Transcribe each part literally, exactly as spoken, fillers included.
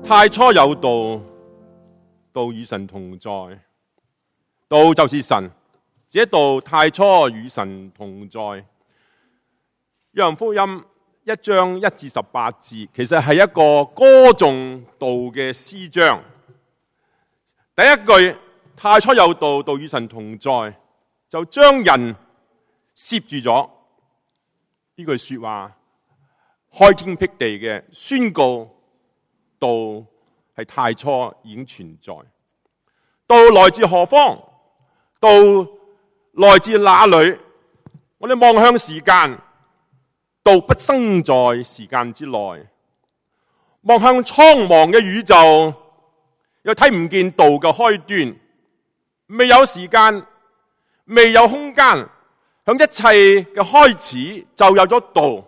太初有道，道與神同在，道就是神，這道太初與神同在。約翰福音一章一至十八節，其實係一個歌頌道嘅詩章。第一句太初有道，道與神同在，就將人攝住咗。呢句說話開天闢地嘅宣告，道係太初已經存在。道來自何方？道來自哪裏？我哋望向時間，道不生在時間之內。望向蒼茫嘅宇宙，又睇唔見道嘅開端。未有時間，未有空間，向一切嘅開始就有咗道。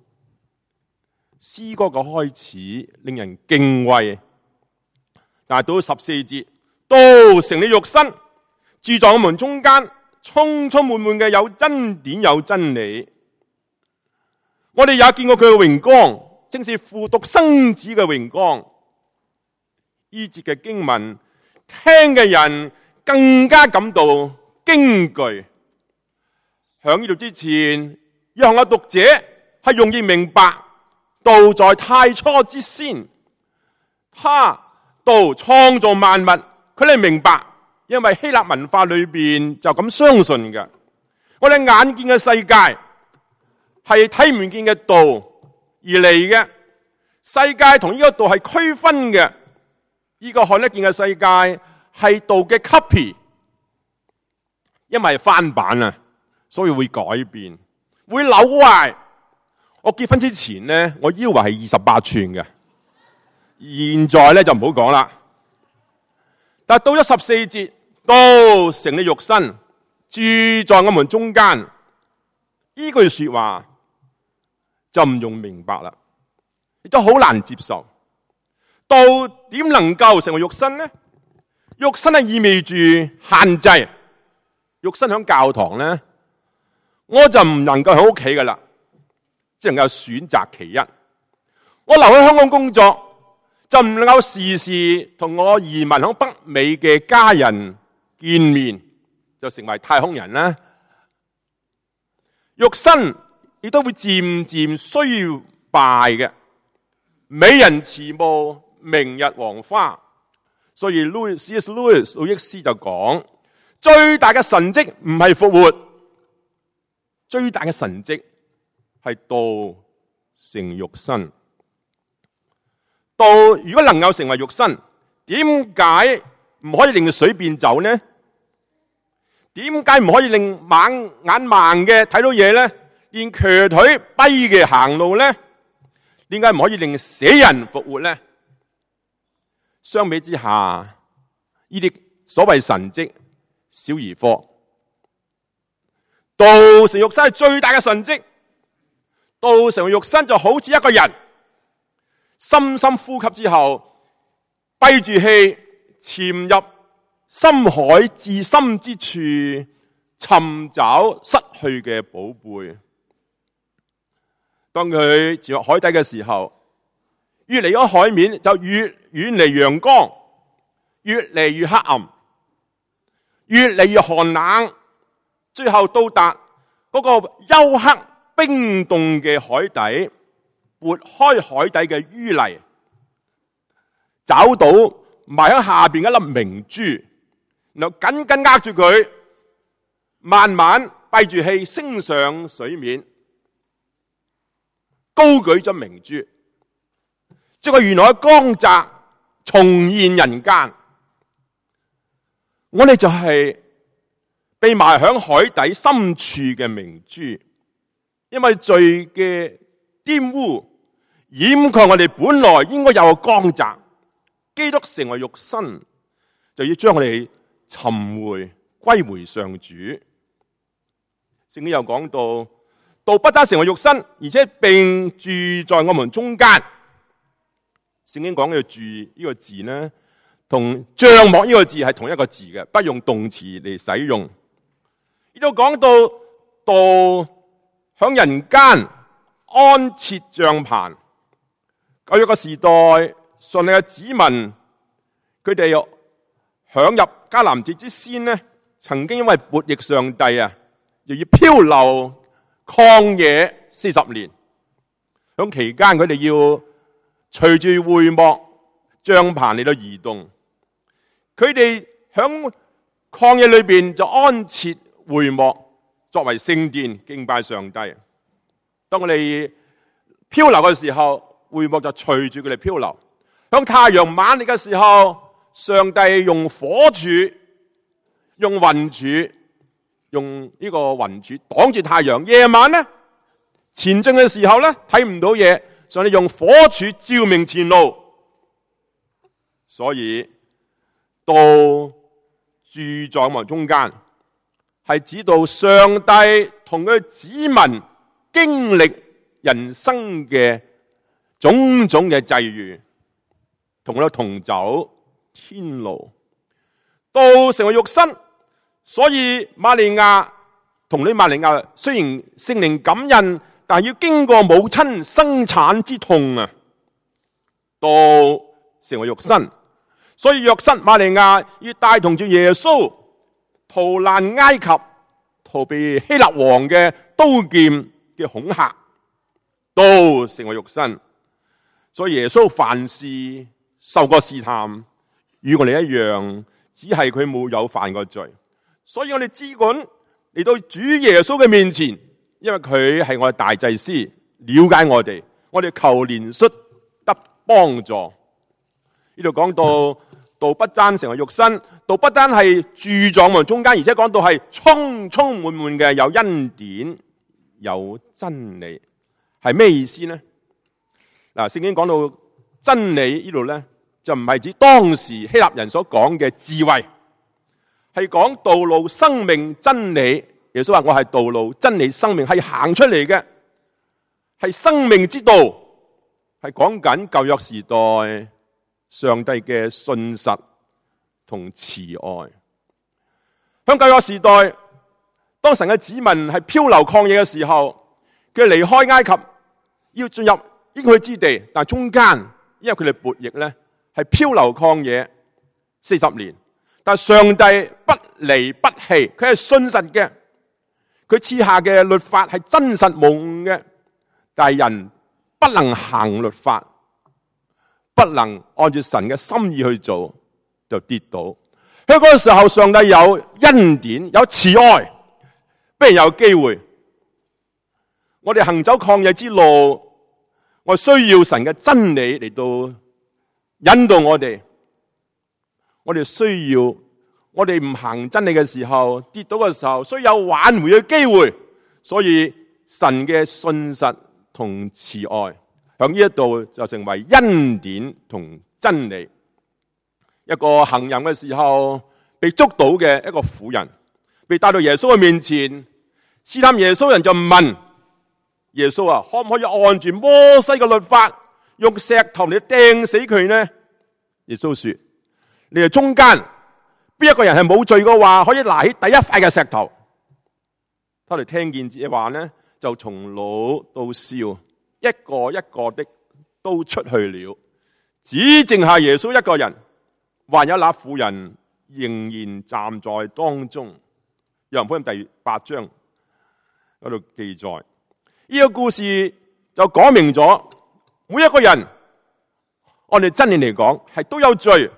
詩歌嘅開始令人敬畏，但係到十四節，道成了肉身，住在我們中間，充充滿滿嘅有恩典有真理。我哋也見過佢嘅榮光，正是父獨生子嘅榮光。呢節嘅經文，聽嘅人更加感到驚懼。響呢度之前，約翰嘅讀者係容易明白，道在太初之先，他道創造萬物，佢哋明白，因為希臘文化裏邊就咁相信嘅。我哋眼見嘅世界係睇唔見嘅道而嚟嘅，世界同呢個道係區分嘅。呢個看得見嘅世界係道嘅 copy， 因為翻版啊，所以會改變，會扭壞。我結婚之前呢，我腰圍係二十八寸嘅，現在咧就唔好講啦。但係到咗十四節，道成了肉身，住在我們中間，呢句說話就唔用明白啦，亦都好難接受。道點能夠成為肉身呢？肉身係意味住限制。肉身喺教堂呢，我就唔能夠喺屋企噶啦，只能夠選擇其一。我留喺香港工作，就唔能夠時時同我移民喺北美嘅家人見面，就成為太空人啦。肉身亦都會漸漸衰敗嘅。美人遲暮，明日黃花。所以 C S Lewis 路易斯就講，最大嘅神蹟唔係復活，最大嘅神蹟係道成肉身。道如果能夠成為肉身，點解唔可以令水變酒呢？點解唔可以令盲眼盲嘅睇到嘢呢？連瘸腿跛嘅行路呢？點解唔可以令死人復活呢？相比之下，呢啲所謂神蹟小兒科。道成肉身係最大嘅神蹟。道成肉身就好似一個人深深呼吸之後，閉住氣潛入深海至深之處，尋找失去嘅寶貝。當佢潛入海底嘅時候，越嚟咗海面就越遠離陽光，越嚟越黑暗，越嚟越寒冷，最後到達嗰個幽黑冰凍嘅海底，撥開海底嘅淤泥，找到埋喺下邊一粒明珠，然後緊緊握住佢，慢慢閉住氣升上水面，高舉咗明珠，將佢原來嘅光澤重現人間。我哋就係被埋響海底深處嘅明珠，因為罪嘅玷污掩蓋我哋本來應該有嘅光澤。基督成為肉身，就要將我哋尋回歸回上主。聖經又講到，道不單成為肉身，而且並住在我們中間。聖經講嘅住呢個字呢，同帳幕呢個字係同一個字嘅，不用動詞嚟使用。呢度講到道響人間安設帳棚。舊約嘅時代， 上帝嘅子民，佢哋享入迦南地之先呢，曾經因為悖逆上帝啊，又要漂流曠野四十年。響期間，佢哋要隨住會幕帳棚嚟到移動。佢哋響曠野裏邊就安設會幕作為聖殿敬拜上帝。當佢哋漂流嘅時候，會幕就隨住佢哋漂流。響太陽猛烈嘅時候，上帝用火柱、用雲柱、用呢個雲柱擋住太陽。夜晚呢，前進嘅時候呢，睇唔到嘢，上帝用火柱照明前路。所以到住在我們中間，係指到上帝同佢子民經歷人生嘅種種嘅際遇，同佢同走天路，道成為肉身。所以瑪利亞同女瑪利亞雖然聖靈感孕，但係要經過母親生產之痛啊，道成為肉身。所以約瑟瑪利亞要帶同住耶穌逃難埃及，逃避希臘王嘅刀劍嘅恐嚇，都成為肉身。所以耶穌凡事受過試探，與我哋一樣，只係佢冇有犯過罪。所以我哋只管嚟到主耶穌嘅面前，因為佢係我哋大祭司，了解我哋，我哋求憐恤得幫助。呢度講到道不單成為肉身，道不單係住在我們中間，而且講到係充充滿滿嘅有恩典有真理。係咩意思呢？嗱，聖經講到真理呢度咧，就唔係指當時希臘人所講嘅智慧，係講道路、生命、真理。耶穌話我係道路、真理、生命，係行出嚟嘅，係生命之道，係講緊舊約時代上帝嘅信實同慈愛。喺舊約時代，當神嘅子民係漂流曠野嘅時候，佢離開埃及要進入應許之地，但係中間因為佢哋悖逆咧，係漂流曠野四十年。但係上帝不離不棄，佢係信實嘅，佢賜下嘅律法係真實無誤嘅。但係人不能行律法，不能按照神嘅心意去做，就跌倒。喺嗰個時候，上帝有恩典，有慈愛，不如有機會。我哋行走曠野之路，我需要神嘅真理嚟到引導我哋。我哋需要，我哋唔行真理嘅時候，跌倒嘅時候，需要有挽回嘅機會。所以神嘅信實同慈愛響呢一度就成為恩典同真理。一個行淫嘅時候被捉到嘅一個婦人，被帶到耶穌嘅面前，試探耶穌人就問耶穌啊，可唔可以按住摩西嘅律法，用石頭嚟掟死佢呢？耶穌說：你哋中間邊一個人係冇罪嘅話，可以拿起第一塊嘅石頭。他哋聽見這話呢，就從老到少，一個一個的都出去了，只剩下耶穌一個人，還有那婦人仍然站在當中。約翰福音第八章嗰度記載，呢個故事就講明咗，每一個人按照真理嚟講係都有罪，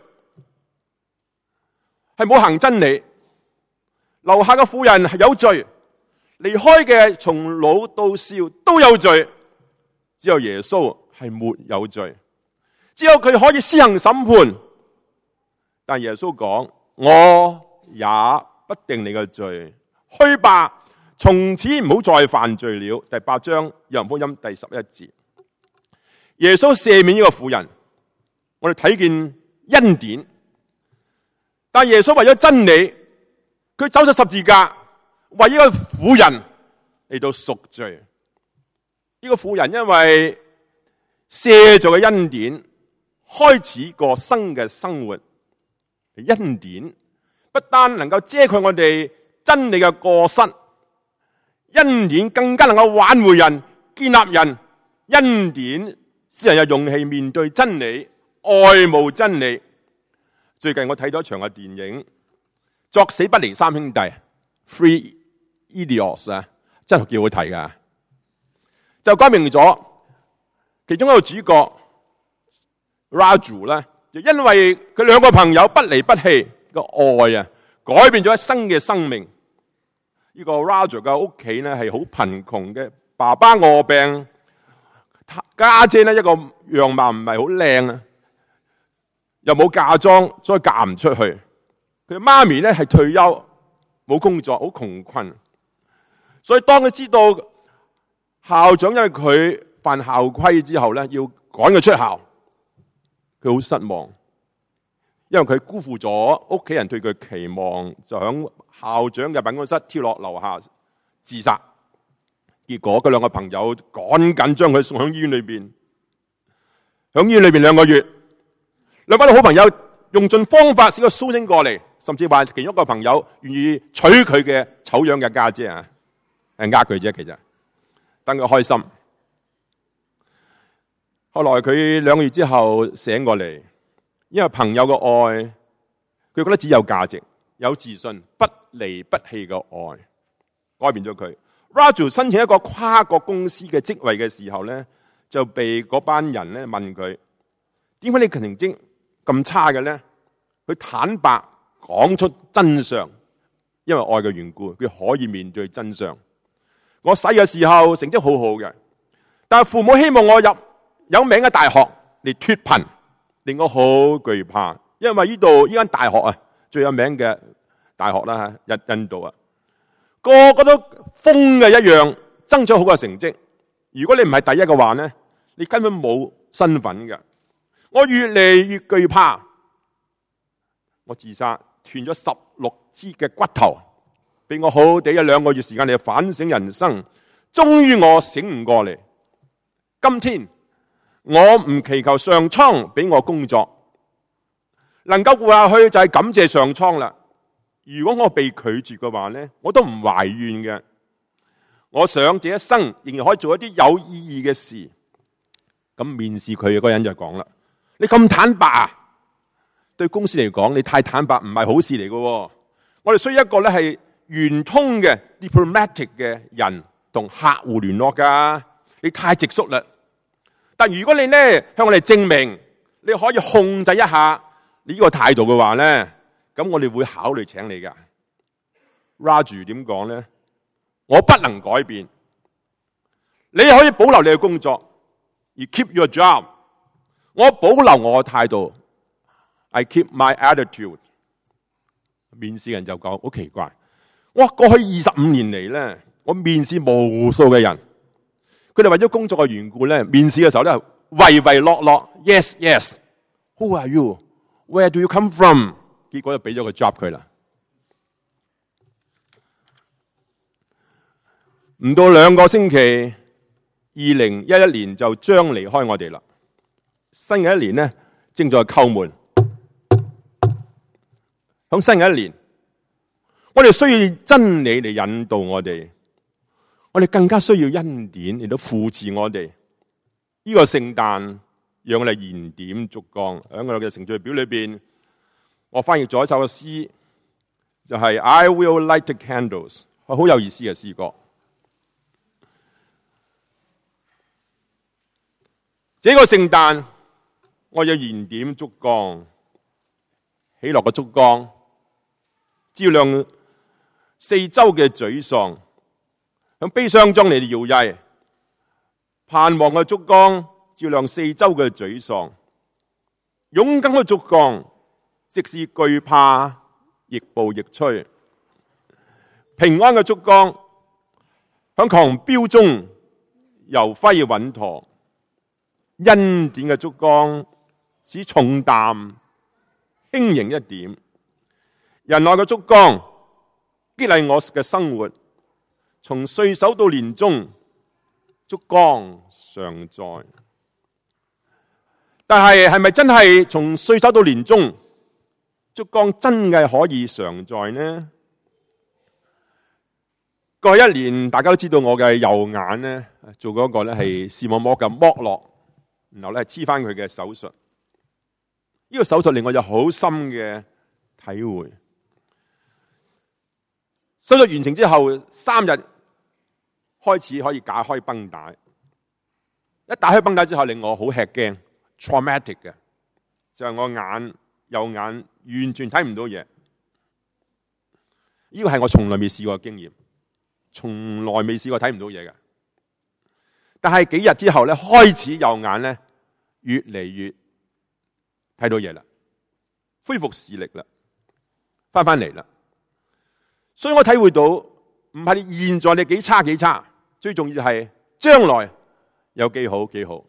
係冇行真理。樓下嘅婦人係有罪，離開嘅從老到少都有罪，只有耶穌係沒有罪，只有佢可以施行審判。但耶穌講：我也不定你嘅罪，去吧，從此唔好再犯罪了。第八章約翰福音第十一節，耶穌赦免呢個婦人，我哋睇見恩典。但耶穌為咗真理，佢走上十字架，為呢個婦人嚟到贖罪。呢個婦人因為赦罪嘅恩典，開始過新嘅生活。恩典不單能夠遮蓋我哋真理嘅過失，恩典更加能夠挽回人、建立人。恩典使人有勇氣面對真理， 愛慕真理。最近我睇咗一場嘅電影《作死不離三兄弟》（Three Idiots） 啊，真係幾好睇噶。就講明咗其中一個主角 Raju 咧，就因為佢兩個朋友不離不棄嘅愛啊，改變咗一生嘅生命。呢個 Raju 嘅屋企咧係好貧窮嘅，爸爸臥病，家姐咧一個樣貌唔係好靚啊，又冇嫁妝，所以嫁唔出去。佢媽咪咧係退休，冇工作，好窮困。所以當佢知道校長因為佢犯校規之後咧，要趕佢出校，佢好失望，因為佢辜負咗屋企人對佢期望，就響校長嘅辦公室跳落樓下自殺。結果佢兩個朋友趕緊將佢送響醫院裏邊，響醫院裏邊兩個月，兩班好朋友用盡方法使佢蘇醒過嚟，甚至話其中一個朋友願意娶佢嘅醜樣嘅家姐啊，係呃佢啫，其實等佢開心。後來佢兩個月之後醒過嚟，因為朋友嘅愛，佢覺得只有價值、有自信、不離不棄嘅愛，改變咗佢。Raju 申請一個跨國公司嘅職位嘅時候咧，就被嗰班人咧問佢：點解你成績咁差嘅咧？佢坦白講出真相，因為愛嘅緣故，佢可以面對真相。我細嘅時候成績好好嘅，但係父母希望我入有名嘅大學嚟脫貧，令我好懼怕。因為呢度呢間大學啊，最有名嘅大學啦，印印度啊，個個都瘋嘅一樣，爭取好嘅成績。如果你唔係第一嘅話咧，你根本冇身份嘅。我越嚟越懼怕，我自殺，斷咗十六支嘅骨頭，俾我好好地有兩個月時間嚟反省人生。終於我醒唔過嚟。今天我唔祈求上蒼俾我工作，能夠活下去就係感謝上蒼啦。如果我被拒絕嘅話咧，我都唔懷怨嘅。我想這一生仍然可以做一啲有意義嘅事。咁面試佢嘅嗰個人就講啦：你咁坦白啊？對公司嚟講，你太坦白唔係好事嚟嘅。我哋需要一個咧係圓通嘅 diplomatic 嘅人同客戶聯絡噶。你太直率啦。但如果你咧向我哋證明你可以控制一下你呢個態度嘅話咧，咁我哋會考慮請你噶。Raju 點講咧？我不能改變，你可以保留你嘅工作，而 keep your job。我保留我嘅態度 ，I keep my attitude。面試人就講好奇怪，我過去二十五年嚟咧，我面試無數嘅人，佢哋為咗工作嘅緣故咧，面試嘅時候咧唯唯諾諾 ，yes yes。Who are you? Where do you come from? 結果就俾咗個 job 佢啦。唔到兩個星期，二零一一年就將離開我哋啦。新嘅一年咧，正在叩門。響新嘅一年，我哋需要真理嚟引導我哋，我哋更加需要恩典嚟到扶持我哋。呢個聖誕，讓我哋燃點燭光。喺我哋嘅程序表裏邊，我翻譯咗一首嘅詩，就係 I will light the candles， 好有意思嘅詩歌。這個聖誕，我要燃點燭光，喜樂嘅燭光，照亮四周嘅沮喪，向悲傷中嚟搖曳；盼望嘅燭光，照亮四周嘅沮喪；勇敢嘅燭光，即使懼怕，亦步亦趨；平安嘅燭光，向狂飆中遊揮穩妥。恩典嘅燭光使重擔輕盈一點，仁愛嘅燭光激勵我嘅生活，從歲首到年終，燭光常在。但係係咪真係從歲首到年終，燭光真係可以常在呢？過去一年，大家都知道我嘅右眼呢，做嗰個咧係視網膜嘅剝落。然後咧黐翻佢嘅手術， 呢個手術令我有好深嘅體會。手術完成之後三日開始可以解開繃帶，一打開繃帶之後令我好吃驚 ，traumatic 嘅，就係我眼右眼完全睇唔到嘢。呢個係我從來未試過嘅經驗，從來未試過睇唔到嘢嘅。但係幾日之後咧，開始右眼咧越嚟越睇到嘢啦，恢復視力啦，翻翻嚟啦。所以我體會到，唔係你現在你幾差幾差，最重要係將來有幾好幾好。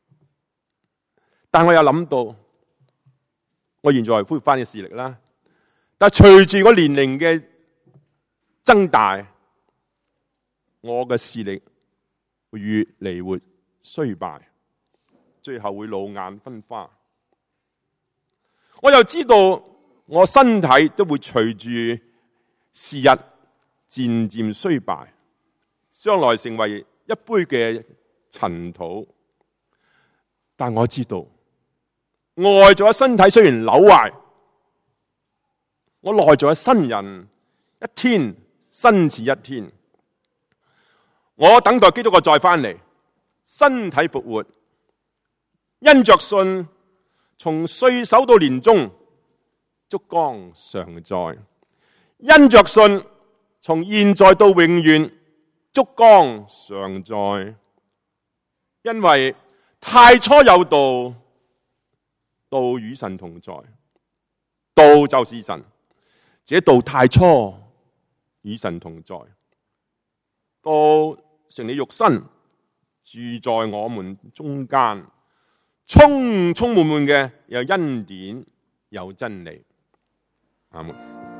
但我有諗到，我現在恢復翻嘅視力啦，但係隨住個年齡嘅增大，我嘅視力會越嚟越衰敗，最後會老眼昏花。我又知道我身體都會隨住時日漸漸衰敗，將來成為一杯嘅塵土。但我知道外在嘅身體雖然朽壞，我內在嘅新人一天新似一天。我等待基督嘅再翻嚟，身體復活，因着信從歲首到年終，燭光常在；因着信從現在到永遠，燭光常在。因為太初有道，道與神同在，道就是神，這道太初與神同在，道成了肉身，住在我們中間，充充滿滿嘅有恩典有真理。阿門。